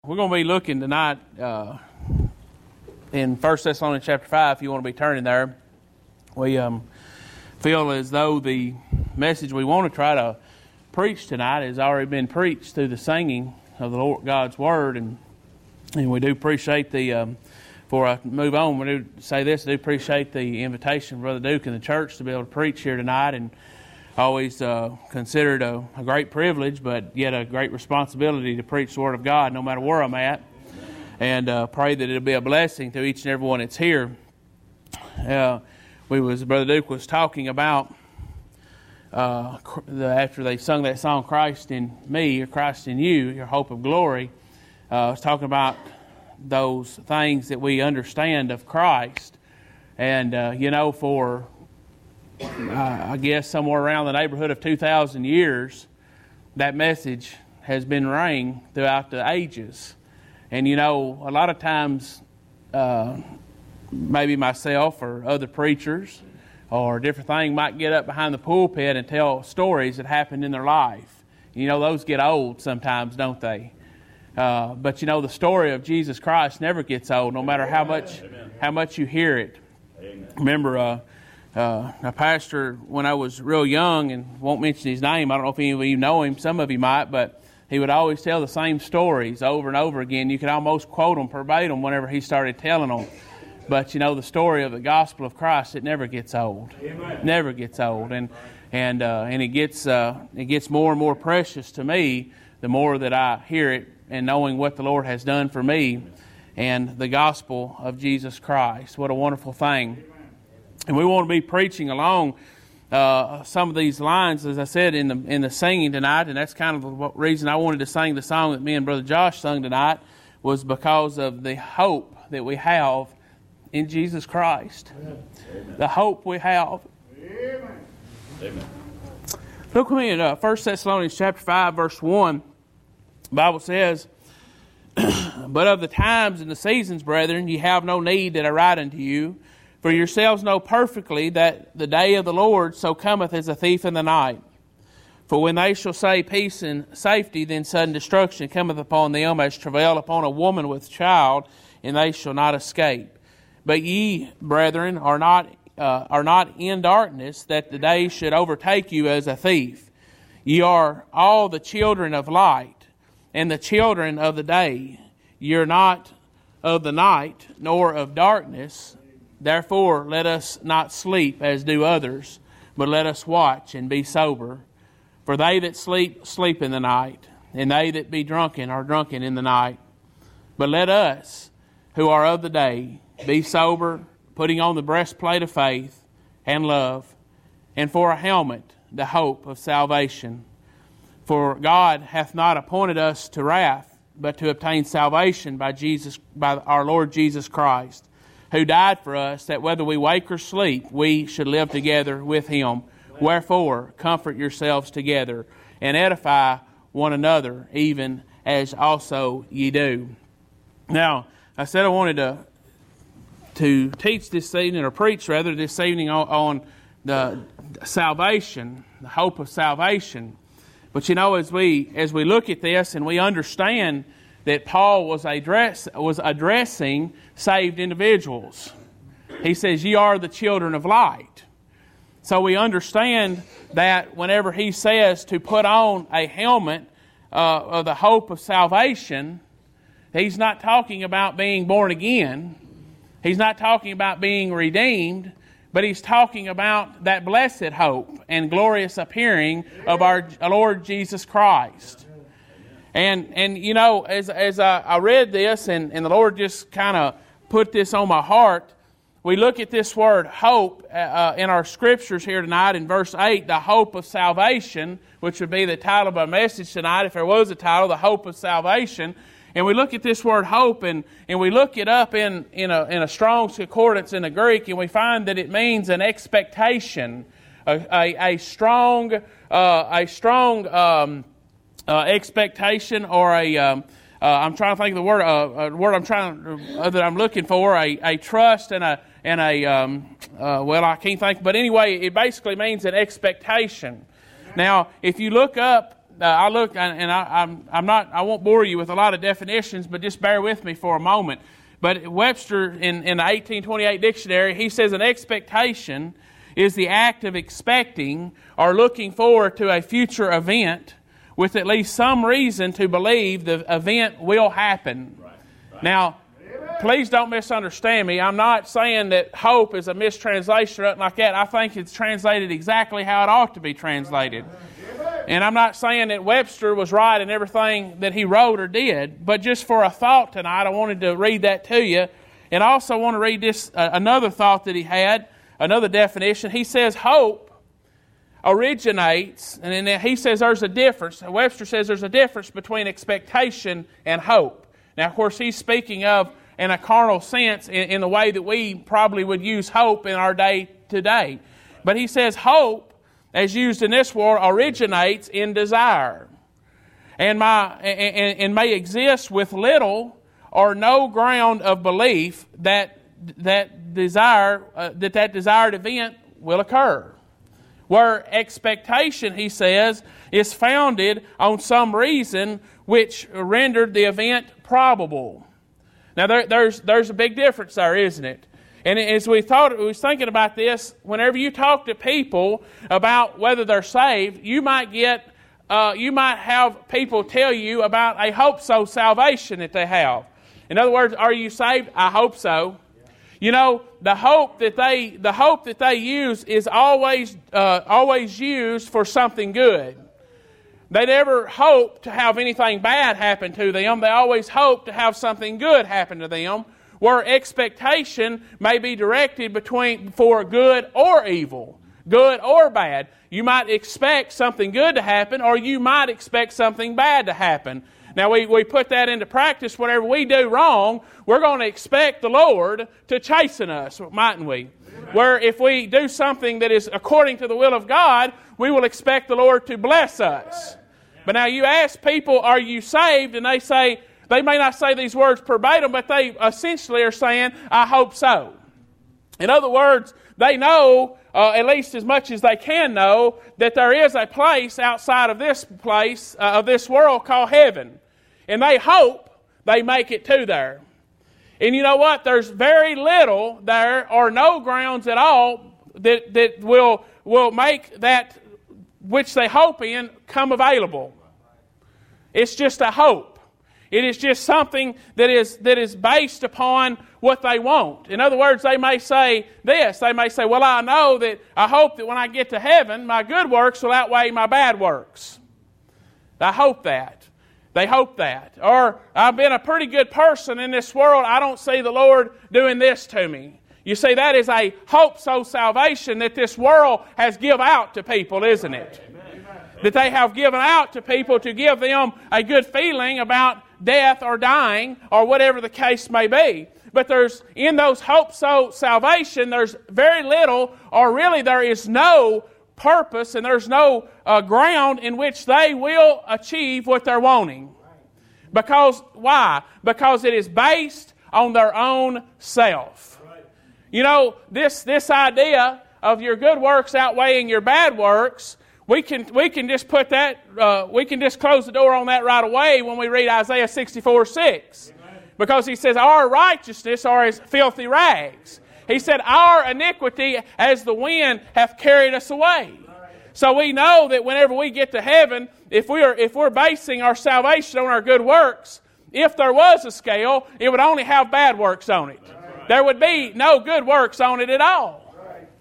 We're going to be looking tonight in 1 Thessalonians chapter 5, if you want to be turning there. We feel as though the message we want to try to preach tonight has already been preached through the singing of the Lord God's Word. And we do appreciate before I move on, we do say this, I do appreciate the invitation of Brother Duke and the church to be able to preach here tonight. And always considered a great privilege, but yet a great responsibility to preach the Word of God no matter where I'm at. And pray that it'll be a blessing to each and every one that's here. Brother Duke was talking about after they sung that song, Christ in Me, or Christ in You, Your Hope of Glory. I was talking about those things that we understand of Christ. And, for I guess somewhere around the neighborhood of 2,000 years, that message has been rang throughout the ages. And a lot of times, maybe myself or other preachers or different things might get up behind the pulpit and tell stories that happened in their life. Those get old sometimes, don't they? But the story of Jesus Christ never gets old, no matter how much you hear it. Amen. Remember, a pastor, when I was real young, and won't mention his name, I don't know if any of you know him, some of you might, but he would always tell the same stories over and over again. You could almost quote them verbatim whenever he started telling them. But the story of the gospel of Christ, it never gets old. Amen. Never gets old, and it gets more and more precious to me the more that I hear it, and knowing what the Lord has done for me and the gospel of Jesus Christ. What a wonderful thing. And we want to be preaching along some of these lines, as I said, in the singing tonight. And that's kind of the reason I wanted to sing the song that me and Brother Josh sung tonight, was because of the hope that we have in Jesus Christ. Amen. The hope we have. Amen. Amen. Look with me at 1 Thessalonians chapter 5, verse 1. The Bible says, "But of the times and the seasons, brethren, ye have no need that I write unto you. For yourselves know perfectly that the day of the Lord so cometh as a thief in the night. For when they shall say peace and safety, then sudden destruction cometh upon them as travail upon a woman with child, and they shall not escape. But ye, brethren, are not in darkness, that the day should overtake you as a thief. Ye are all the children of light, and the children of the day. Ye are not of the night, nor of darkness. Therefore, let us not sleep as do others, but let us watch and be sober. For they that sleep, sleep in the night, and they that be drunken are drunken in the night. But let us, who are of the day, be sober, putting on the breastplate of faith and love, and for a helmet the hope of salvation. For God hath not appointed us to wrath, but to obtain salvation by our Lord Jesus Christ, who died for us, that whether we wake or sleep, we should live together with Him. Wherefore, comfort yourselves together, and edify one another, even as also ye do." Now, I said I wanted to teach this evening, or preach rather, this evening on the salvation, the hope of salvation. But as we look at this and we understand that Paul was addressing saved individuals. He says, "Ye are the children of light." So we understand that whenever he says to put on a helmet of the hope of salvation, he's not talking about being born again. He's not talking about being redeemed, but he's talking about that blessed hope and glorious appearing of our Lord Jesus Christ. And as I read this, and the Lord just kind of put this on my heart, we look at this word hope in our scriptures here tonight in verse 8, the hope of salvation, which would be the title of our message tonight, if there was a title, the hope of salvation. And we look at this word hope, and we look it up in a Strong's Concordance in the Greek, and we find that it means an expectation, a strong expectation, or I'm trying to think of the word. A word that I'm looking for. A trust and a I can't think. But anyway, it basically means an expectation. Now, if you look up I look, and I won't bore you with a lot of definitions, but just bear with me for a moment. But Webster, in the 1828 dictionary, he says an expectation is the act of expecting or looking forward to a future event with at least some reason to believe the event will happen. Right. Now, please don't misunderstand me. I'm not saying that hope is a mistranslation or nothing like that. I think it's translated exactly how it ought to be translated. And I'm not saying that Webster was right in everything that he wrote or did, but just for a thought tonight, I wanted to read that to you. And I also want to read this another thought that he had, another definition. He says hope originates, and then he says there's a difference. Webster says there's a difference between expectation and hope. Now, of course, he's speaking of in a carnal sense in the way that we probably would use hope in our day today. But he says hope, as used in this world, originates in desire and may exist with little or no ground of belief that desired event will occur. Where expectation, he says, is founded on some reason which rendered the event probable. Now, there's a big difference there, isn't it? And as we was thinking about this, whenever you talk to people about whether they're saved, you might have people tell you about a hope so salvation that they have. In other words, are you saved? I hope so. You know, the hope that they use is always used for something good. They never hope to have anything bad happen to them. They always hope to have something good happen to them, where expectation may be directed for good or evil, good or bad. You might expect something good to happen, or you might expect something bad to happen. Now, we put that into practice. Whenever we do wrong, we're going to expect the Lord to chasten us, mightn't we? Where if we do something that is according to the will of God, we will expect the Lord to bless us. But now you ask people, are you saved? And they may not say these words verbatim, but they essentially are saying, I hope so. In other words, they know, at least as much as they can know, that there is a place outside of this place, of this world called heaven. And they hope they make it to there. And you know what? There's very little there, or no grounds at all, that will make that which they hope in come available. It's just a hope. It is just something that is based upon what they want. In other words, they may say this. They may say, well, I hope that when I get to heaven, my good works will outweigh my bad works. I hope that. They hope that. Or, I've been a pretty good person in this world. I don't see the Lord doing this to me. You see, that is a hope-so salvation that this world has given out to people, isn't it? Amen. That they have given out to people to give them a good feeling about death or dying or whatever the case may be. But in those hope-so salvation, there's very little, or really there is no purpose, and there's no ground in which they will achieve what they're wanting. Because, why? Because it is based on their own self. You know, this idea of your good works outweighing your bad works, we can just put that, we can just close the door on that right away when we read Isaiah 64:6. Because he says, our righteousness are as filthy rags. He said, our iniquity as the wind hath carried us away. So we know that whenever we get to heaven, if we're basing our salvation on our good works, if there was a scale, it would only have bad works on it. There would be no good works on it at all.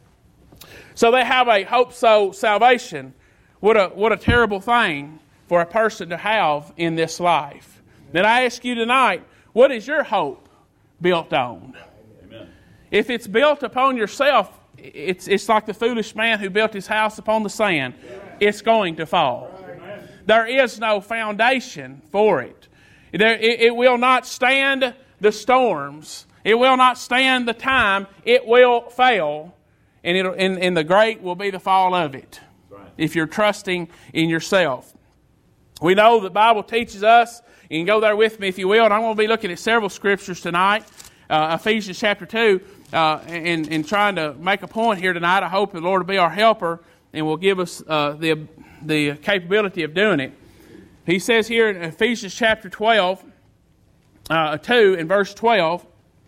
So they have a hope-so salvation. What a terrible thing for a person to have in this life. Then I ask you tonight, what is your hope built on? Amen. If it's built upon yourself, it's like the foolish man who built his house upon the sand. It's going to fall. Amen. There is no foundation for it. It will not stand the storms. It will not stand the time. It will fail. And the great will be the fall of it. Right. If you're trusting in yourself. We know the Bible teaches us. You can go there with me if you will. And I'm going to be looking at several scriptures tonight. Ephesians chapter 2. And trying to make a point here tonight. I hope the Lord will be our helper and will give us the capability of doing it. He says here in Ephesians chapter 12, 2 and verse 12,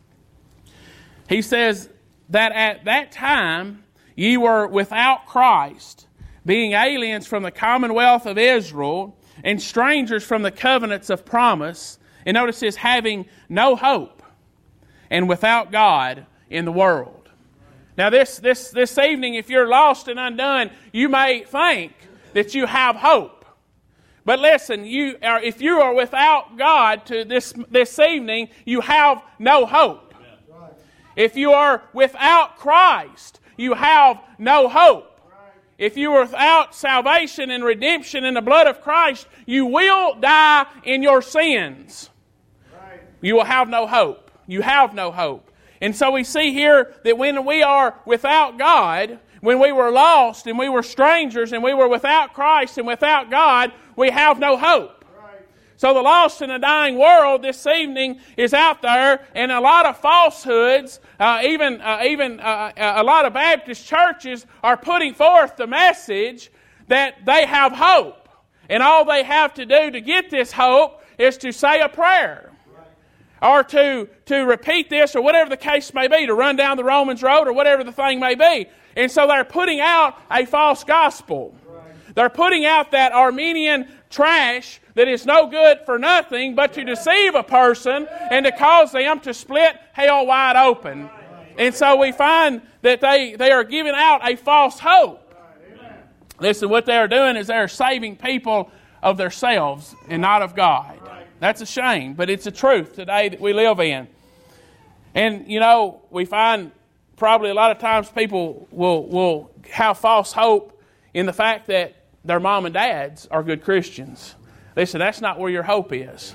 he says that at that time ye were without Christ, being aliens from the commonwealth of Israel and strangers from the covenants of promise. And notice this, having no hope and without God in the world. Now this evening, if you're lost and undone, you may think that you have hope. But listen, if you are without God to this evening, you have no hope. If you are without Christ, you have no hope. If you are without salvation and redemption in the blood of Christ, you will die in your sins. You will have no hope. You have no hope. And so we see here that when we are without God, when we were lost and we were strangers and we were without Christ and without God, we have no hope. So the lost and the dying world this evening is out there, and a lot of falsehoods, even a lot of Baptist churches are putting forth the message that they have hope. And all they have to do to get this hope is to say a prayer. Or to repeat this, or whatever the case may be, to run down the Romans road, or whatever the thing may be. And so they're putting out a false gospel. They're putting out that Arminian trash that is no good for nothing but to deceive a person and to cause them to split hell wide open. And so we find that they are giving out a false hope. Listen, what they are doing is they're saving people of themselves and not of God. That's a shame, but it's a truth today that we live in. And, we find probably a lot of times people will have false hope in the fact that their mom and dads are good Christians. Listen, that's not where your hope is.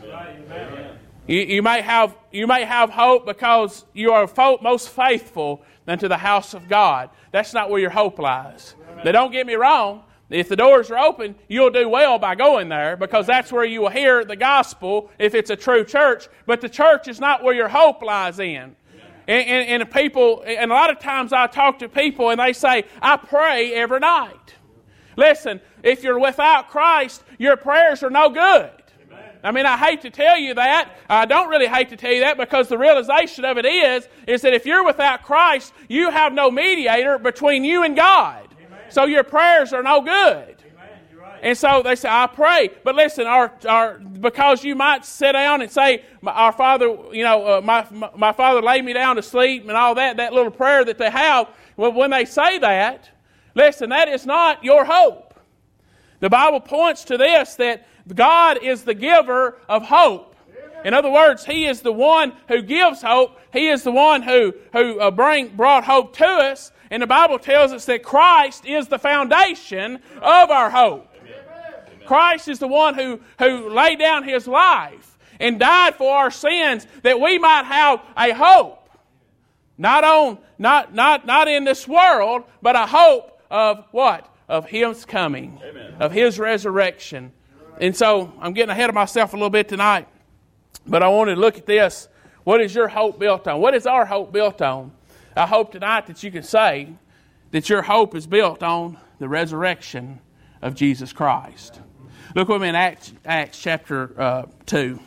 You may have hope because you are most faithful unto the house of God. That's not where your hope lies. Now, don't get me wrong. If the doors are open, you'll do well by going there, because that's where you will hear the gospel if it's a true church. But the church is not where your hope lies in. And a lot of times I talk to people and they say, I pray every night. Listen, if you're without Christ, your prayers are no good. I mean, I hate to tell you that. I don't really hate to tell you that, because the realization of it is that if you're without Christ, you have no mediator between you and God. So your prayers are no good. And so they say, I pray. But listen, because you might sit down and say, our Father, my Father laid me down to sleep and all that little prayer that they have. Well, when they say that, listen, that is not your hope. The Bible points to this, that God is the giver of hope. In other words, He is the one who gives hope. He is the one who brought hope to us. And the Bible tells us that Christ is the foundation of our hope. Amen. Christ is the one who laid down His life and died for our sins, that we might have a hope. Not in this world, but a hope of what? Of His coming. Amen. Of His resurrection. And so I'm getting ahead of myself a little bit tonight. But I wanted to look at this. What is your hope built on? What is our hope built on? I hope tonight that you can say that your hope is built on the resurrection of Jesus Christ. Look with me in Acts chapter 2.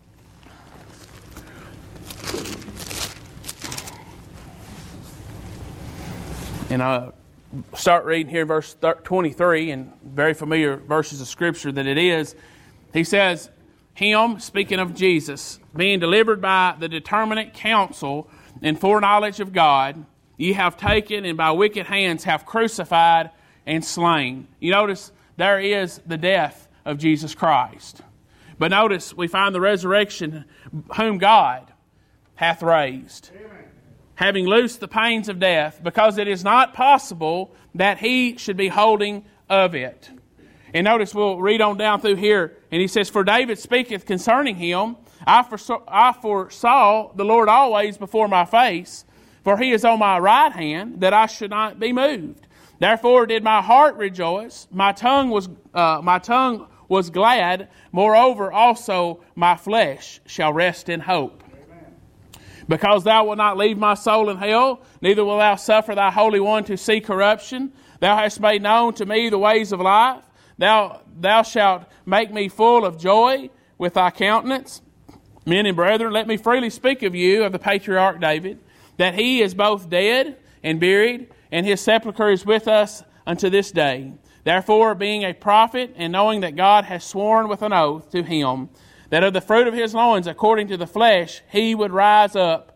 And start reading here in verse 23, and very familiar verses of Scripture that it is. He says, Him, speaking of Jesus, being delivered by the determinate counsel and foreknowledge of God, ye have taken and by wicked hands have crucified and slain. You notice there is the death of Jesus Christ. But notice we find the resurrection, whom God hath raised. Amen. Having loosed the pains of death, because it is not possible that He should be holding of it. And notice we'll read on down through here, and he says, For David speaketh concerning Him, I foresaw the Lord always before my face, for He is on my right hand, that I should not be moved. Therefore did my heart rejoice, my tongue was glad, moreover also my flesh shall rest in hope. Amen. Because Thou wilt not leave my soul in hell, neither wilt Thou suffer Thy Holy One to see corruption. Thou hast made known to me the ways of life. thou shalt make me full of joy with thy countenance. Men and brethren, let me freely speak of you, of the patriarch David, that he is both dead and buried, and his sepulchre is with us unto this day. Therefore, being a prophet, and knowing that God has sworn with an oath to him, that of the fruit of his loins, according to the flesh, he would raise up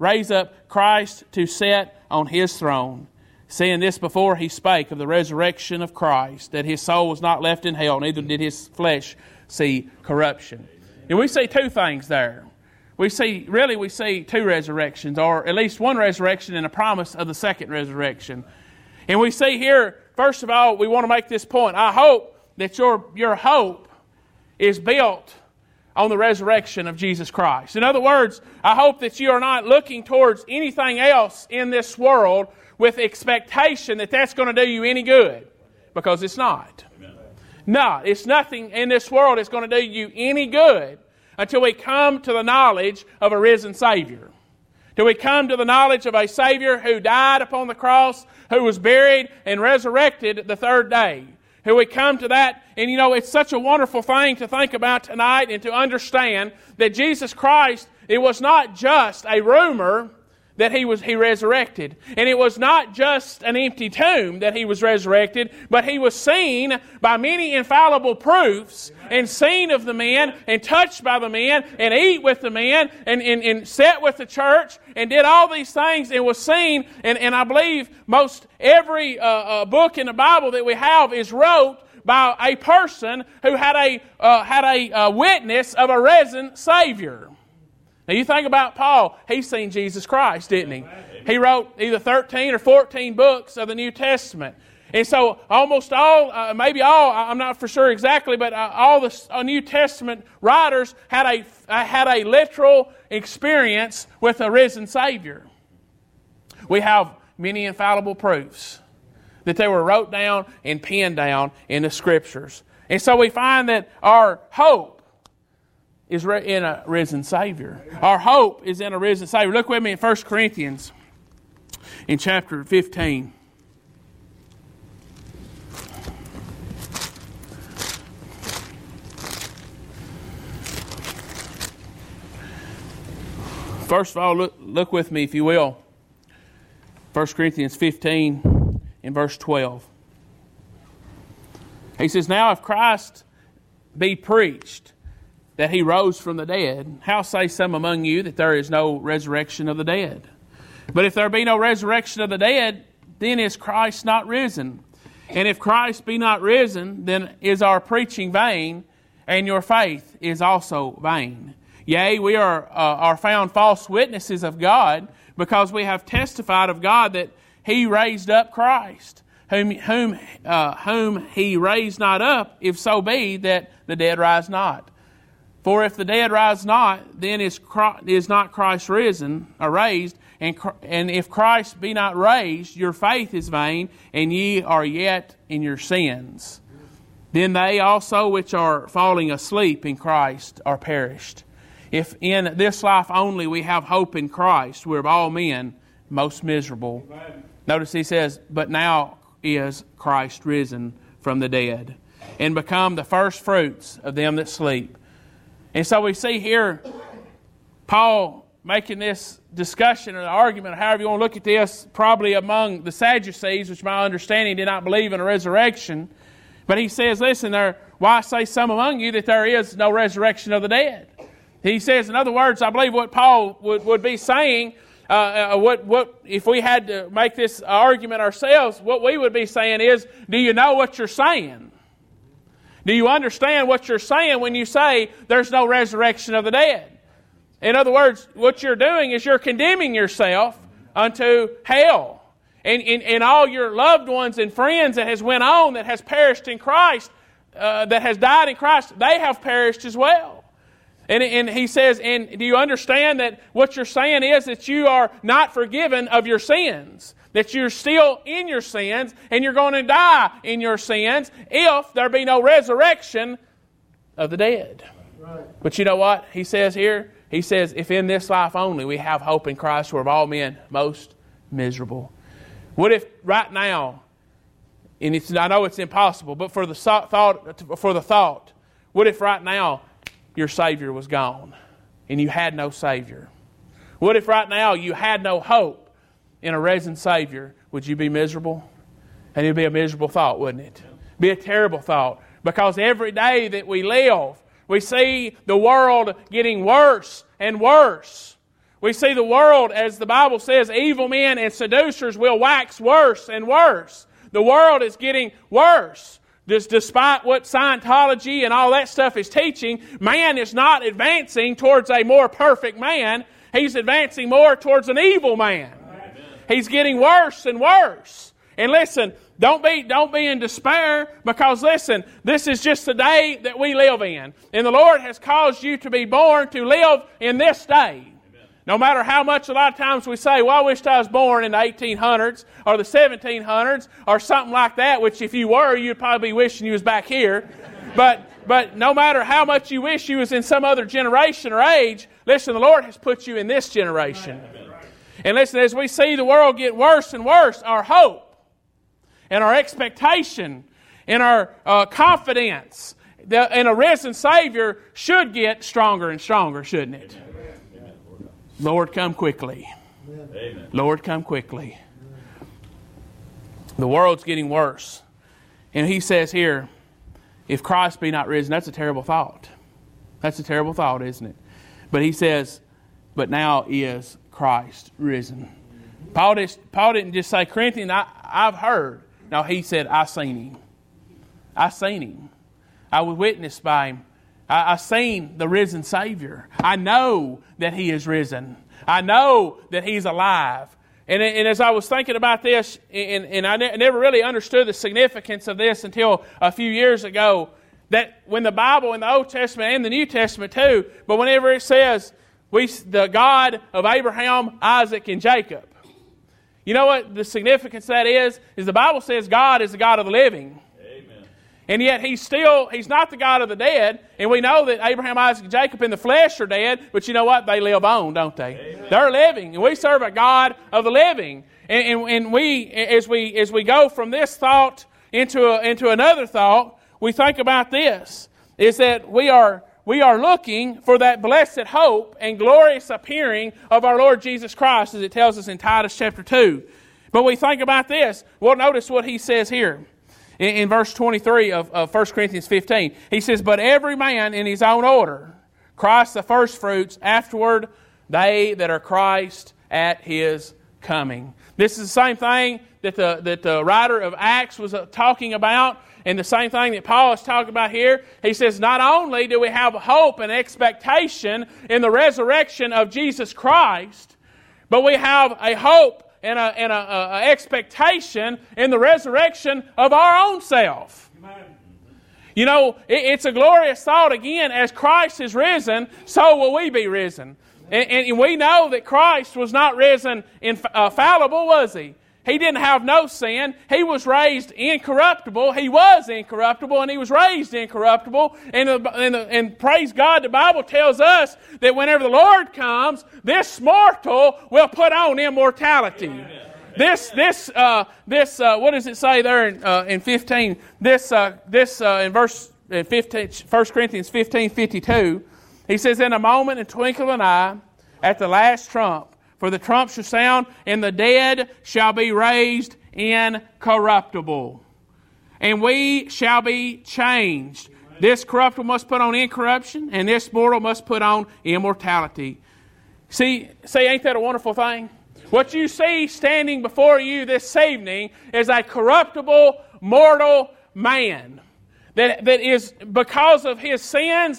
Christ to sit on his throne. Saying this before he spake of the resurrection of Christ, that his soul was not left in hell, neither did his flesh see corruption. And we see two things there. We see two resurrections, or at least one resurrection and a promise of the second resurrection. And we see here, first of all, we want to make this point. I hope that your hope is built on the resurrection of Jesus Christ. In other words, I hope that you are not looking towards anything else in this world with expectation that that's going to do you any good, because it's not. Amen. No, it's nothing in this world that's going to do you any good until we come to the knowledge of a risen Savior. Till we come to the knowledge of a Savior who died upon the cross, who was buried and resurrected the third day. Till we come to that, and it's such a wonderful thing to think about tonight and to understand that Jesus Christ, it was not just a rumor that He resurrected. And it was not just an empty tomb that He was resurrected, but He was seen by many infallible proofs, and seen of the men, and touched by the men, and eat with the men, and sat with the church, and did all these things, and was seen. And I believe most every book in the Bible that we have is wrote by a person who had a witness of a risen Savior. Now you think about Paul, he's seen Jesus Christ, didn't he? He wrote either 13 or 14 books of the New Testament. And so almost all, maybe all, I'm not for sure exactly, but all the New Testament writers had a literal experience with a risen Savior. We have many infallible proofs that they were wrote down and penned down in the Scriptures. And so we find that our hope is in a risen Savior. Our hope is in a risen Savior. Look with me in 1 Corinthians in chapter 15. First of all, look with me, if you will. 1 Corinthians 15 in verse 12. He says, "Now if Christ be preached that He rose from the dead, how say some among you that there is no resurrection of the dead? But if there be no resurrection of the dead, then is Christ not risen? And if Christ be not risen, then is our preaching vain, and your faith is also vain. Yea, we are found false witnesses of God, because we have testified of God that He raised up Christ, whom He raised not up, if so be that the dead rise not. For if the dead rise not, then is not Christ risen or raised, and if Christ be not raised, your faith is vain, and ye are yet in your sins. Then they also which are falling asleep in Christ are perished. If in this life only we have hope in Christ, we're of all men most miserable." Amen. Notice he says, "But now is Christ risen from the dead, and become the first fruits of them that sleep." And so we see here Paul making this discussion or argument, or however you want to look at this, probably among the Sadducees, which my understanding did not believe in a resurrection. But he says, listen, why say some among you that there is no resurrection of the dead? He says, in other words, I believe what Paul would be saying, what if we had to make this argument ourselves, what we would be saying is, do you know what you're saying? Do you understand what you're saying when you say there's no resurrection of the dead? In other words, what you're doing is you're condemning yourself unto hell. And all your loved ones and friends that has went on, that has perished in Christ, that has died in Christ, they have perished as well. And he says, and do you understand that what you're saying is that you are not forgiven of your sins? That you're still in your sins, and you're going to die in your sins if there be no resurrection of the dead. Right. But you know what he says here? He says, if in this life only we have hope in Christ, we're of all men most miserable. What if right now and I know it's impossible, but for the thought, what if right now your Savior was gone and you had no Savior? What if right now you had no hope in a risen Savior? Would you be miserable? And it would be a miserable thought, wouldn't it? Be a terrible thought. Because every day that we live, we see the world getting worse and worse. We see the world, as the Bible says, evil men and seducers will wax worse and worse. The world is getting worse. Despite what Scientology and all that stuff is teaching, man is not advancing towards a more perfect man. He's advancing more towards an evil man. Amen. He's getting worse and worse. And listen, don't be in despair, because listen, this is just the day that we live in. And the Lord has caused you to be born to live in this day. No matter how much a lot of times we say, well, I wished I was born in the 1800s or the 1700s or something like that, which if you were, you'd probably be wishing you was back here. But no matter how much you wish you was in some other generation or age, listen, the Lord has put you in this generation. And listen, as we see the world get worse and worse, our hope and our expectation and our confidence in a risen Savior should get stronger and stronger, shouldn't it? Lord, come quickly. Amen. Lord, come quickly. The world's getting worse. And he says here, if Christ be not risen, that's a terrible thought. That's a terrible thought, isn't it? But he says, but now is Christ risen. Paul didn't just say, Corinthians, I've heard. No, he said, I seen him. I seen him. I was witnessed by him. I seen the risen Savior. I know that He is risen. I know that He's alive. And as I was thinking about this, and I never really understood the significance of this until a few years ago, that when the Bible in the Old Testament and the New Testament too, but whenever it says, the God of Abraham, Isaac, and Jacob, you know what the significance of that is the Bible says God is the God of the living. And yet He's not the God of the dead. And we know that Abraham, Isaac, and Jacob in the flesh are dead. But you know what? They live on, don't they? Amen. They're living. And we serve a God of the living. And we, as we go from this thought into another thought, we think about this. Is that we are looking for that blessed hope and glorious appearing of our Lord Jesus Christ, as it tells us in Titus chapter 2. But we think about this. Well, notice what he says here. In verse 23 of 1 Corinthians 15, he says, but every man in his own order, Christ the firstfruits, afterward they that are Christ at His coming. This is the same thing that the writer of Acts was talking about, and the same thing that Paul is talking about here. He says, not only do we have hope and expectation in the resurrection of Jesus Christ, but we have a hope and an expectation in the resurrection of our own self. Amen. You know, it's a glorious thought again. As Christ is risen, so will we be risen. And we know that Christ was not risen fallible, was He? He didn't have no sin. He was raised incorruptible. He was incorruptible, and He was raised incorruptible. And praise God, the Bible tells us that whenever the Lord comes, this mortal will put on immortality. Amen. This what does it say there in 15? In verse 15, 1 Corinthians 15:52, he says, in a moment and twinkle of an eye, at the last trump, for the trump shall sound, and the dead shall be raised incorruptible. And we shall be changed. This corruptible must put on incorruption, and this mortal must put on immortality. See, ain't that a wonderful thing? What you see standing before you this evening is a corruptible, mortal man that is, because of his sins,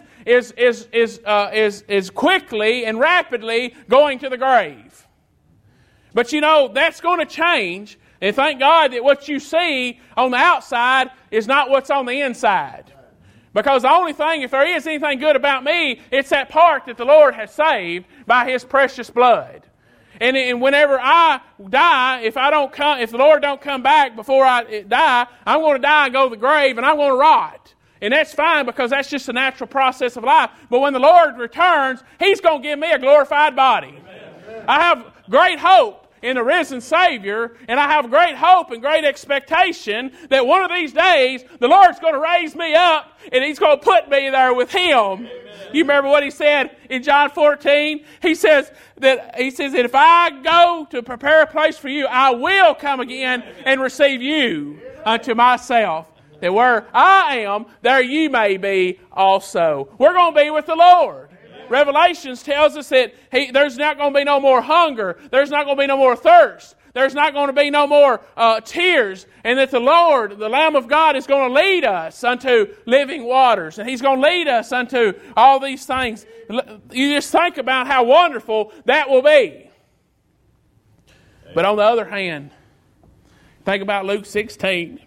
is quickly and rapidly going to the grave. But you know, that's going to change. And thank God that what you see on the outside is not what's on the inside. Because the only thing, if there is anything good about me, it's that part that the Lord has saved by His precious blood. And whenever I die, if the Lord don't come back before I die, I'm going to die and go to the grave, and I'm going to rot. And that's fine, because that's just a natural process of life. But when the Lord returns, He's going to give me a glorified body. Amen. I have great hope in the risen Savior, and I have great hope and great expectation that one of these days the Lord's going to raise me up and He's going to put me there with Him. You remember what He said in John 14? He says that if I go to prepare a place for you, I will come again and receive you unto myself, that where I am, there you may be also. We're going to be with the Lord. Revelations tells us that there's not going to be no more hunger. There's not going to be no more thirst. There's not going to be no more tears. And that the Lord, the Lamb of God, is going to lead us unto living waters. And He's going to lead us unto all these things. You just think about how wonderful that will be. But on the other hand, think about Luke 16.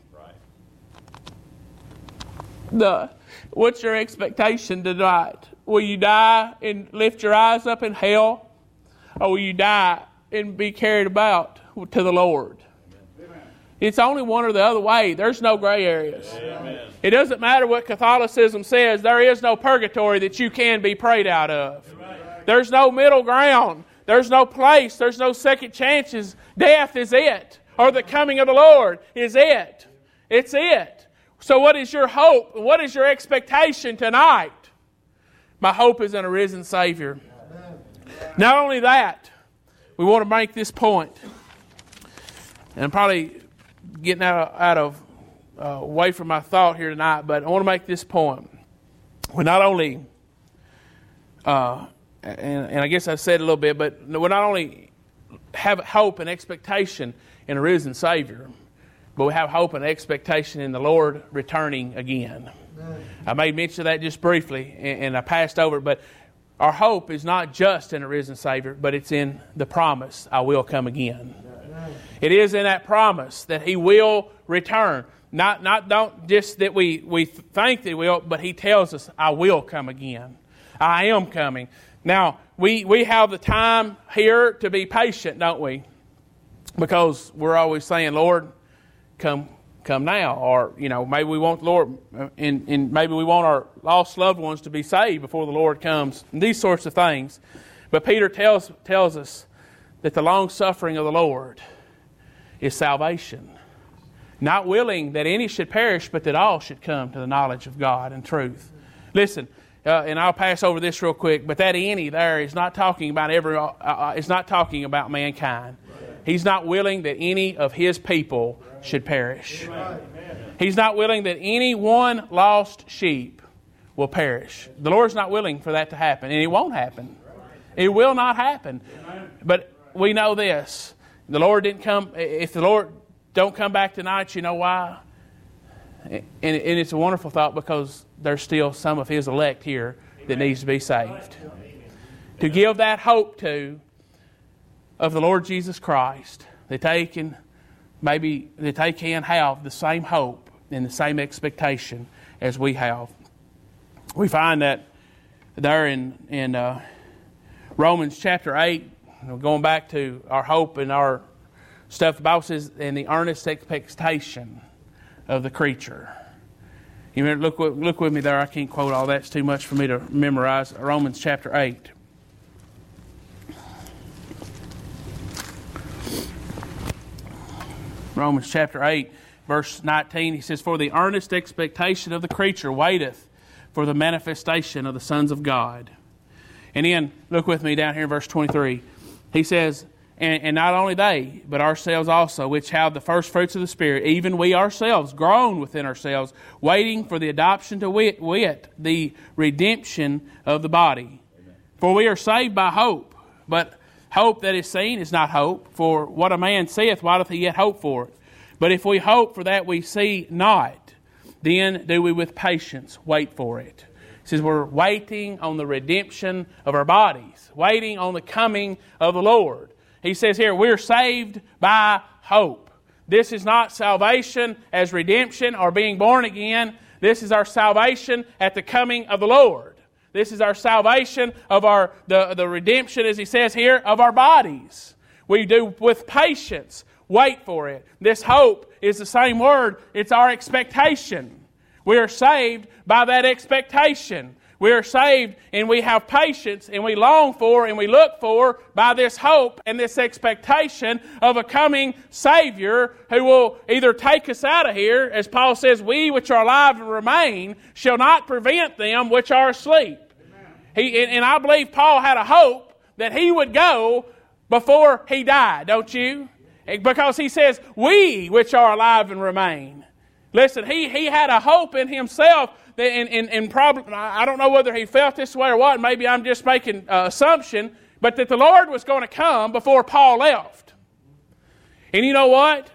What's your expectation tonight? Will you die and lift your eyes up in hell? Or will you die and be carried about to the Lord? Amen. It's only one or the other way. There's no gray areas. Amen. It doesn't matter what Catholicism says. There is no purgatory that you can be prayed out of. Amen. There's no middle ground. There's no place. There's no second chances. Death is it. Or the coming of the Lord is it. It's it. So what is your hope? What is your expectation tonight? My hope is in a risen Savior. Not only that, we want to make this point. And I'm probably getting away from my thought here tonight, but I want to make this point. We not only, and I guess I said a little bit, but we not only have hope and expectation in a risen Savior, but we have hope and expectation in the Lord returning again. I made mention of that just briefly, and I passed over it, but our hope is not just in a risen Savior, but it's in the promise, I will come again. It is in that promise that He will return. Not just that we think that He will, but He tells us, I will come again. I am coming. Now, we have the time here to be patient, don't we? Because we're always saying, Lord, come now, or maybe we want the Lord, and maybe we want our lost loved ones to be saved before the Lord comes, and these sorts of things. But Peter tells us that the long suffering of the Lord is salvation, not willing that any should perish, but that all should come to the knowledge of God and truth. Listen, and I'll pass over this real quick, but that any there is not talking about it's not talking about mankind. He's not willing that any of His people should perish. He's not willing that any one lost sheep will perish. The Lord's not willing for that to happen, and it won't happen. It will not happen. But we know this. The Lord didn't come. If the Lord don't come back tonight, you know why? And it's a wonderful thought, because there's still some of His elect here that needs to be saved. To give that hope to of the Lord Jesus Christ, that they can have the same hope and the same expectation as we have. We find that there in Romans chapter 8, going back to our hope and our stuff, the Bible says, in the earnest expectation of the creature. You remember, look with me there. I can't quote all that. It's too much for me to memorize. Romans chapter 8. Romans chapter 8, verse 19, he says, For the earnest expectation of the creature waiteth for the manifestation of the sons of God. And then, look with me down here in verse 23. He says, And not only they, but ourselves also, which have the first fruits of the Spirit, even we ourselves, groan within ourselves, waiting for the adoption to wit, the redemption of the body. Amen. For we are saved by hope, but hope that is seen is not hope. For what a man saith, why doth he yet hope for it? But if we hope for that we see not, then do we with patience wait for it. He says we're waiting on the redemption of our bodies, waiting on the coming of the Lord. He says here, we're saved by hope. This is not salvation as redemption or being born again. This is our salvation at the coming of the Lord. This is our salvation of the redemption, as he says here, of our bodies. We do with patience wait for it. This hope is the same word. It's our expectation. We are saved by that expectation. We are saved and we have patience and we long for and we look for by this hope and this expectation of a coming Savior who will either take us out of here, as Paul says, we which are alive and remain shall not prevent them which are asleep. And I believe Paul had a hope that he would go before he died, don't you? Because he says, we which are alive and remain. Listen, he had a hope in himself, and probably, I don't know whether he felt this way or what, maybe I'm just making an assumption, but that the Lord was going to come before Paul left. And you know what?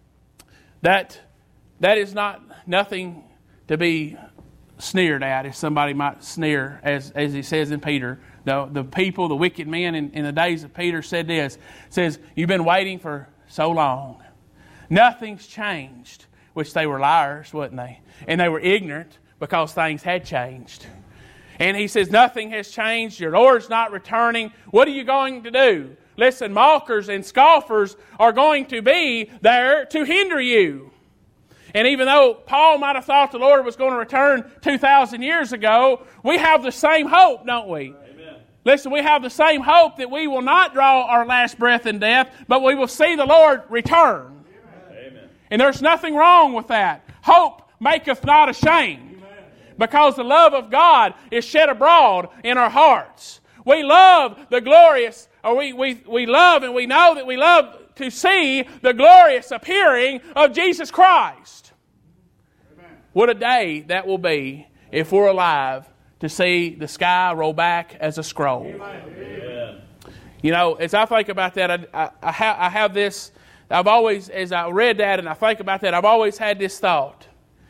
That is nothing to be sneered at, if somebody might sneer, as he says in Peter. The people, the wicked men in the days of Peter said this, says, you've been waiting for so long. Nothing's changed. Which they were liars, wasn't they? And they were ignorant because things had changed. And he says, nothing has changed. Your Lord's not returning. What are you going to do? Listen, mockers and scoffers are going to be there to hinder you. And even though Paul might have thought the Lord was going to return 2,000 years ago, we have the same hope, don't we? Amen. Listen, we have the same hope that we will not draw our last breath in death, but we will see the Lord return. And there's nothing wrong with that. Hope maketh not ashamed. Because the love of God is shed abroad in our hearts. We love the glorious, or we love and we know that we love to see the glorious appearing of Jesus Christ. Amen. What a day that will be if we're alive to see the sky roll back as a scroll. Amen. You know, as I think about that, I have this... I've always, as I read that and I think about that, I've always had this thought.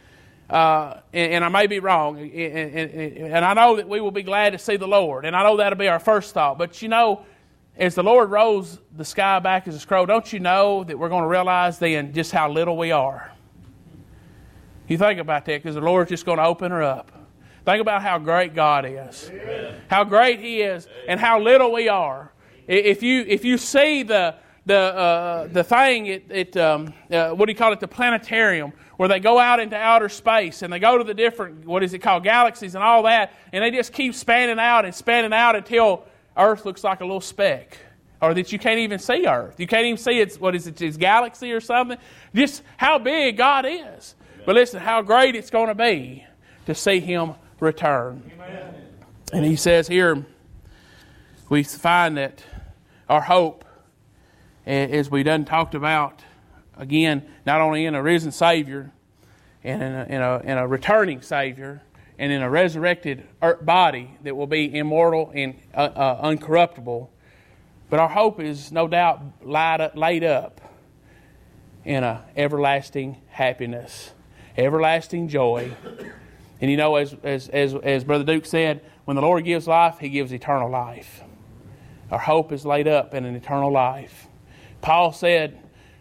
And I may be wrong. And I know that we will be glad to see the Lord. And I know that'll be our first thought. But you know, as the Lord rolls the sky back as a scroll, don't you know that we're going to realize then just how little we are? You think about that, because the Lord's just going to open her up. Think about how great God is. Amen. How great He is and how little we are. If you see the thing what do you call it, the planetarium, where they go out into outer space and they go to the different, what is it called, galaxies and all that, and they just keep spanning out until Earth looks like a little speck, or that you can't even see Earth. You can't even see its galaxy or something. Just how big God is. But listen, how great it's going to be to see Him return. Amen. And He says here, we find that our hope, as we done talked about, again, not only in a risen Savior and in a returning Savior and in a resurrected body that will be immortal and uncorruptible, but our hope is no doubt laid up in a everlasting happiness, everlasting joy. And you know, as Brother Duke said, when the Lord gives life, He gives eternal life. Our hope is laid up in an eternal life. Paul said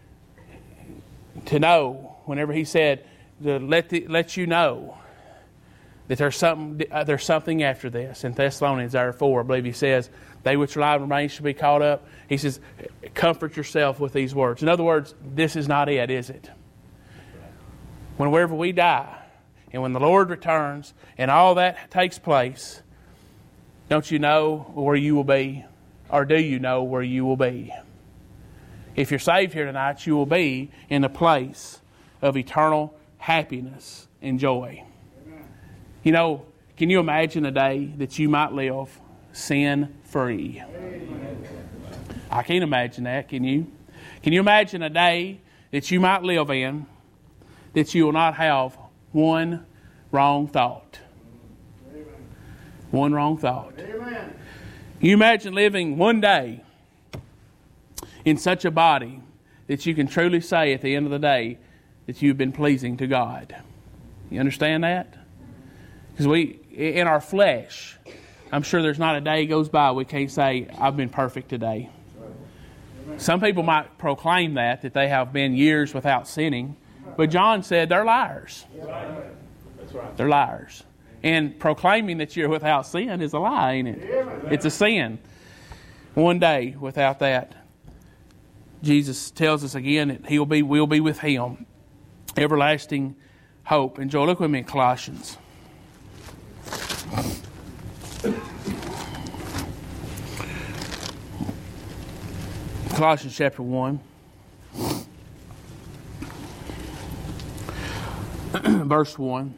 to know, whenever he said to let you know that there's something after this. In Thessalonians 4, I believe he says, they which are alive and remain shall be caught up. He says, comfort yourself with these words. In other words, this is not it, is it? Whenever we die, and when the Lord returns, and all that takes place, don't you know where you will be? Or do you know where you will be? If you're saved here tonight, you will be in a place of eternal happiness and joy. Amen. You know, can you imagine a day that you might live sin-free? Amen. I can't imagine that, can you? Can you imagine a day that you might live in that you will not have one wrong thought? Amen. One wrong thought. Amen. You imagine living one day in such a body that you can truly say at the end of the day that you've been pleasing to God. You understand that? Because in our flesh, I'm sure there's not a day goes by we can't say, I've been perfect today. Some people might proclaim that they have been years without sinning. But John said they're liars. That's right. They're liars. And proclaiming that you're without sin is a lie, ain't it? It's a sin. One day without that. Jesus tells us again that we'll be with Him. Everlasting hope. And Joel, look with me in Colossians. Colossians chapter 1. Verse 1.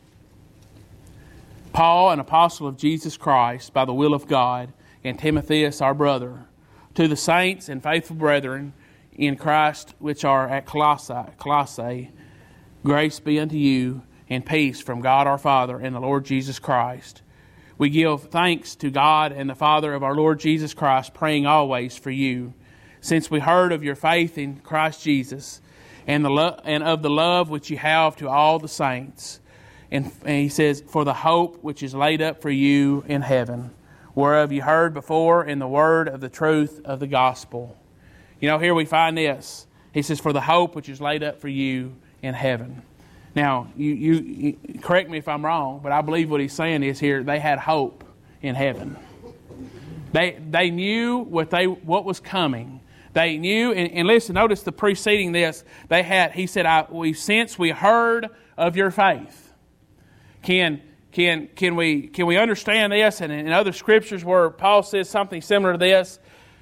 Paul, an apostle of Jesus Christ, by the will of God, and Timotheus, our brother, to the saints and faithful brethren in Christ which are at Colossae, grace be unto you, and peace from God our Father and the Lord Jesus Christ. We give thanks to God and the Father of our Lord Jesus Christ, praying always for you, since we heard of your faith in Christ Jesus, and of the love which you have to all the saints. And he says, for the hope which is laid up for you in heaven, whereof you heard before in the word of the truth of the gospel. You know, here we find this. He says, for the hope which is laid up for you in heaven. Now, you correct me if I'm wrong, but I believe what he's saying is here, they had hope in heaven. They knew what was coming. They knew, and listen, notice the preceding this, he said, since we heard of your faith. Can we understand this? And in other scriptures where Paul says something similar to this,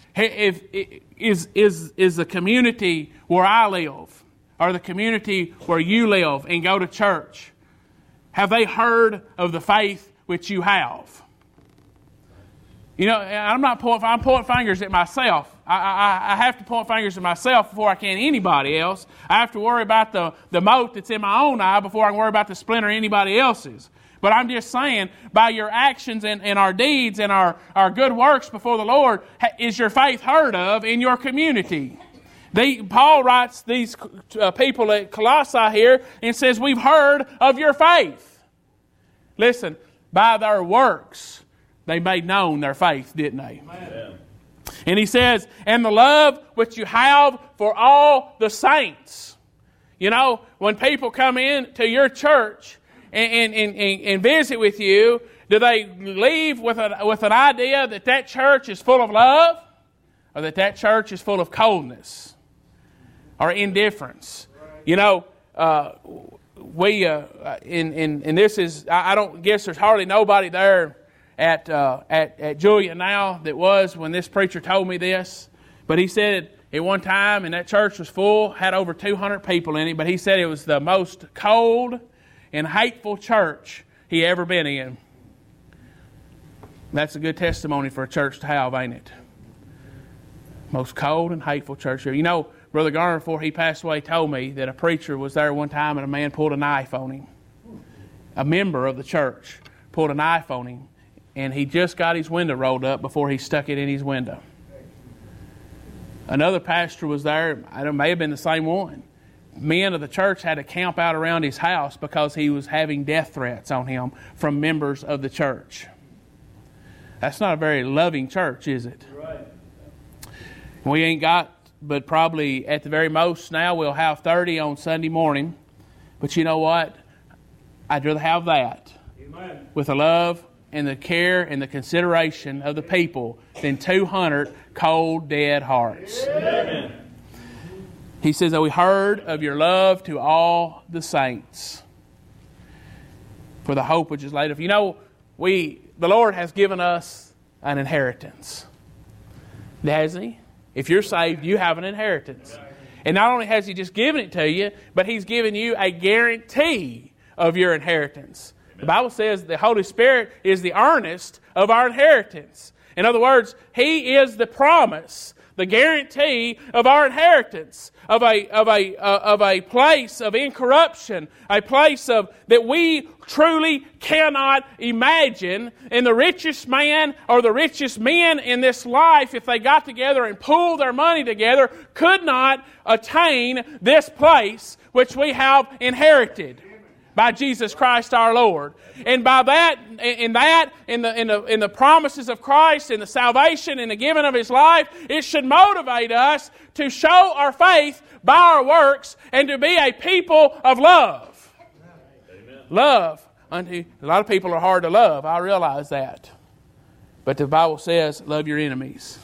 is the community where I live, or the community where you live and go to church, have they heard of the faith which you have? You know, I'm pointing fingers at myself. I have to point fingers at myself before I can anybody else. I have to worry about the mote that's in my own eye before I can worry about the splinter in anybody else's. But I'm just saying, by your actions and our deeds and our good works before the Lord, is your faith heard of in your community? Paul writes these people at Colossae here and says, we've heard of your faith. Listen, by their works, they made known their faith, didn't they? Amen. And he says, and the love which you have for all the saints. You know, when people come in to your church and visit with you, do they leave with an idea that church is full of love, or that church is full of coldness or indifference? You know, and this is, I don't guess there's hardly nobody there at Julian now that was when this preacher told me this. But he said at one time, and that church was full, had over 200 people in it, but he said it was the most cold and hateful church he ever been in. That's a good testimony for a church to have, ain't it? Most cold and hateful church. You know, Brother Garner, before he passed away, told me that a preacher was there one time and a man pulled a knife on him. A member of the church pulled a knife on him, and he just got his window rolled up before he stuck it in his window. Another pastor was there. It may have been the same one. Men of the church had to camp out around his house because he was having death threats on him from members of the church. That's not a very loving church, is it? Right. We ain't got, but probably at the very most now we'll have 30 on Sunday morning. But you know what? I'd rather have that. Amen. With the love and the care and the consideration of the people than 200 cold, dead hearts. Amen. He says that we heard of your love to all the saints, for the hope which is laid up. You know, the Lord has given us an inheritance. Hasn't He? If you're saved, you have an inheritance. And not only has He just given it to you, but He's given you a guarantee of your inheritance. The Bible says the Holy Spirit is the earnest of our inheritance. In other words, He is the promise, the guarantee of our inheritance, of a place of incorruption, a place that we truly cannot imagine. And the richest man or the richest men in this life, if they got together and pooled their money together, could not attain this place which we have inherited by Jesus Christ our Lord. And by that, in the promises of Christ, in the salvation and the giving of His life, it should motivate us to show our faith by our works and to be a people of love. Amen. Love. A lot of people are hard to love. I realize that. But the Bible says, love your enemies.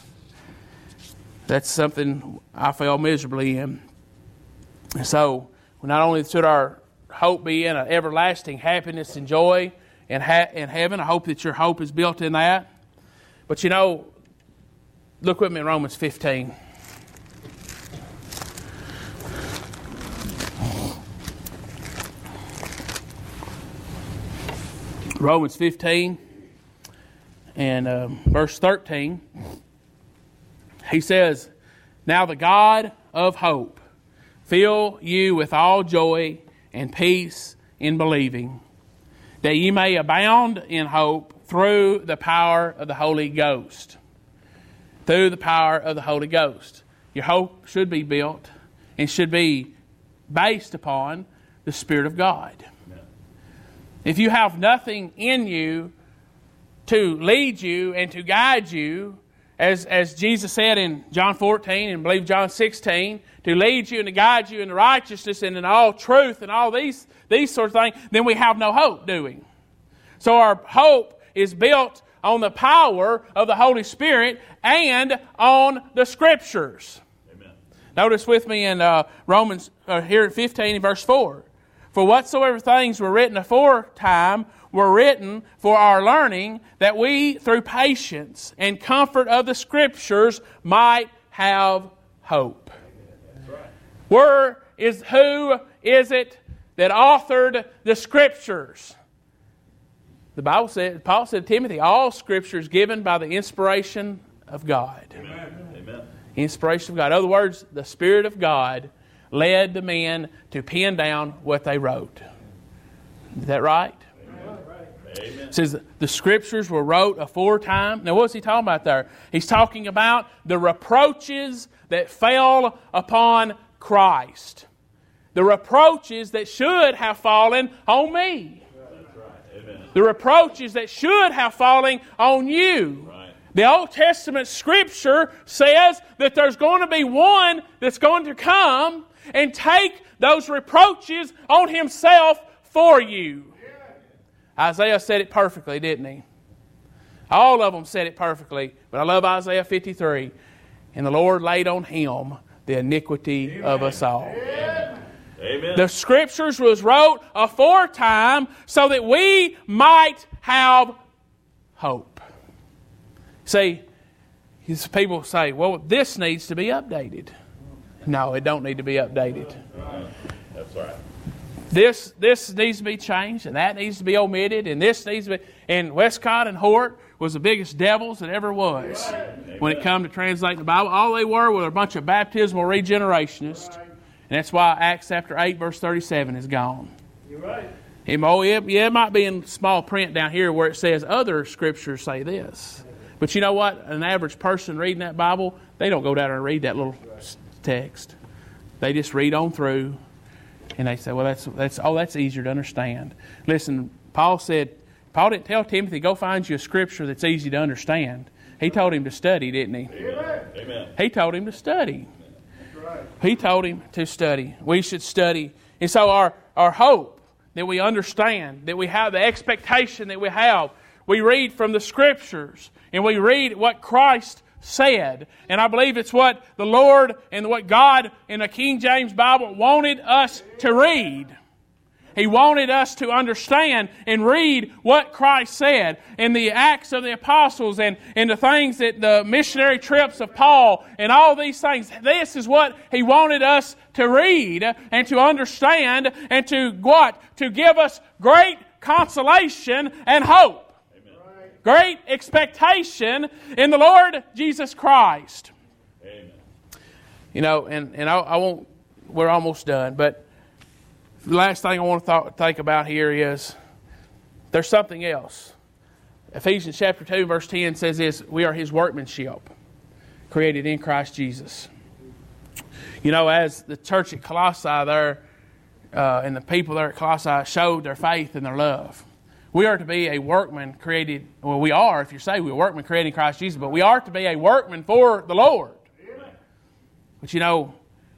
That's something I fell miserably in. And so, not only should our hope be in an everlasting happiness and joy in heaven. I hope that your hope is built in that. But you know, look with me in Romans 15. Romans 15 and verse 13. He says, "Now the God of hope fill you with all joy and peace in believing, that ye may abound in hope through the power of the Holy Ghost." Through the power of the Holy Ghost. Your hope should be built and should be based upon the Spirit of God. Amen. If you have nothing in you to lead you and to guide you, as Jesus said in John 14 and I believe John 16, to lead you and to guide you in righteousness and in all truth and all these sort of things, then we have no hope, do we? So our hope is built on the power of the Holy Spirit and on the Scriptures. Amen. Notice with me in Romans, here at 15 and verse 4. "For whatsoever things were written aforetime were written for our learning, that we through patience and comfort of the Scriptures might have hope." That's right. Who is it that authored the Scriptures? The Bible said, Paul said to Timothy, all Scripture is given by the inspiration of God. Amen. Inspiration of God. In other words, the Spirit of God led the men to pen down what they wrote. Is that right? Amen. It says the Scriptures were wrote aforetime. Now what's he talking about there? He's talking about the reproaches that fell upon Christ. The reproaches that should have fallen on me. The reproaches that should have fallen on you. Right. The Old Testament Scripture says that there's going to be one that's going to come and take those reproaches on Himself for you. Yeah. Isaiah said it perfectly, didn't he? All of them said it perfectly, but I love Isaiah 53. "And the Lord laid on Him the iniquity Amen. Of us all." Amen. Amen. The Scriptures was wrote aforetime so that we might have hope. See, people say, well, this needs to be updated. No, it don't need to be updated. That's right. This needs to be changed, and that needs to be omitted, and this needs to be... And Westcott and Hort was the biggest devils that ever was when it come to translating the Bible. All they were a bunch of baptismal regenerationists. And that's why Acts chapter 8, verse 37 is gone. You're right. It might be in small print down here where it says other Scriptures say this. But you know what? An average person reading that Bible, they don't go down and read that little text. They just read on through. And they say, well, that's easier to understand. Listen, Paul didn't tell Timothy, go find you a Scripture that's easy to understand. He told him to study, didn't he? Amen. He told him to study. He told him to study. We should study. And so our hope that we understand, that we have the expectation that we have, we read from the Scriptures and we read what Christ said. And I believe it's what the Lord and what God in the King James Bible wanted us to read. He wanted us to understand and read what Christ said in the Acts of the Apostles and the things that the missionary trips of Paul and all these things. This is what He wanted us to read and to understand and to what? To give us great consolation and hope. Amen. Great expectation in the Lord Jesus Christ. Amen. You know, and I won't, we're almost done, but the last thing I want to think about here is there's something else. Ephesians chapter 2 verse 10 says this, we are His workmanship, created in Christ Jesus. You know, as the church at Colossae there, and the people there at Colossae showed their faith and their love. We are to be a workman created, well we are, if you say we're a workman created in Christ Jesus, but we are to be a workman for the Lord. Amen. But you know,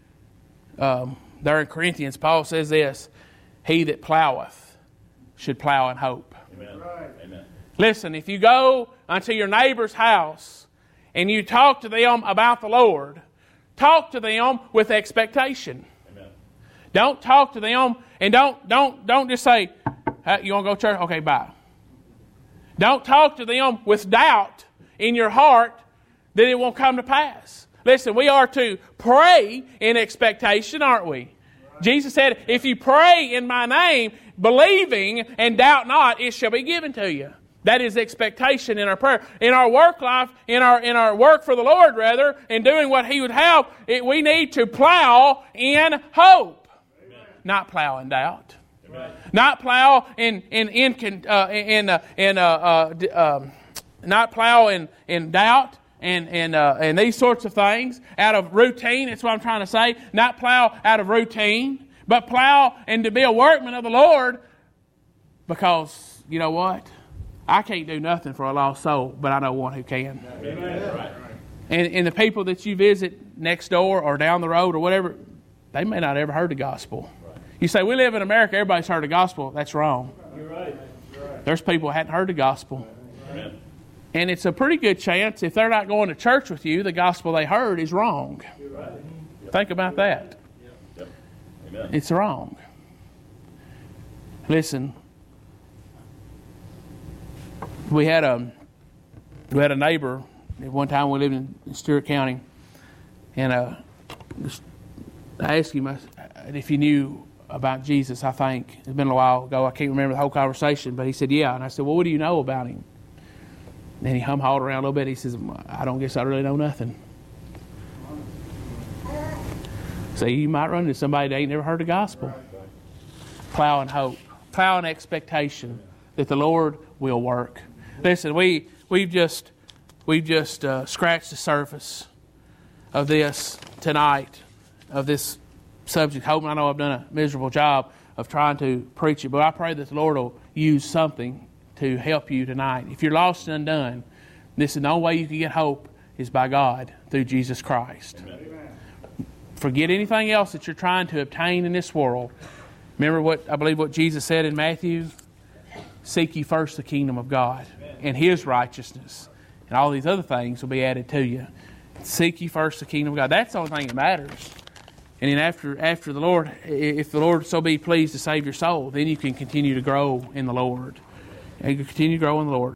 there in Corinthians, Paul says this, he that ploweth should plow in hope. Amen. Amen. Listen, if you go unto your neighbor's house and you talk to them about the Lord, talk to them with expectation. Amen. Don't talk to them and don't just say, you want to go to church? Okay, bye. Don't talk to them with doubt in your heart that it won't come to pass. Listen, we are to pray in expectation, aren't we? Jesus said, if you pray in my name, believing and doubt not, it shall be given to you. That is expectation in our prayer. In our work life, in our work for the Lord, rather, in doing what He would have, we need to plow in hope. Amen. Not plow in doubt. Amen. Not plow not plow in doubt and these sorts of things out of routine. That's what I'm trying to say. Not plow out of routine, but plow and to be a workman of the Lord, because you know what? I can't do nothing for a lost soul, but I know one who can. Amen. And the people that you visit next door or down the road or whatever, they may not have ever heard the gospel. You say, we live in America, everybody's heard the gospel. That's wrong. You're right. There's people who hadn't heard the gospel. Amen. And it's a pretty good chance, if they're not going to church with you, the gospel they heard is wrong. You're right. Think about that. Yep. Amen. It's wrong. Listen, we had a neighbor at one time. We lived in Stewart County, and I asked him if he knew about Jesus. I think it's been a while ago. I can't remember the whole conversation, but he said, yeah. And I said, well, what do you know about him? And he hum-hawed around a little bit. He says, I don't guess I really know nothing. So you might run into somebody that ain't never heard the gospel. Plow in hope. Plow in expectation that the Lord will work. Listen, we've just scratched the surface of this tonight, of this subject. Hope, I know I've done a miserable job of trying to preach it, but I pray that the Lord will use something to help you tonight. If you're lost and undone, this is the only way you can get hope is by God through Jesus Christ. Amen. Forget anything else that you're trying to obtain in this world. Remember what Jesus said in Matthew? Seek ye first the kingdom of God and His righteousness, and all these other things will be added to you. Seek ye first the kingdom of God. That's the only thing that matters. And then after the Lord, if the Lord so be pleased to save your soul, then you can continue to grow in the Lord. And you can continue to grow in the Lord.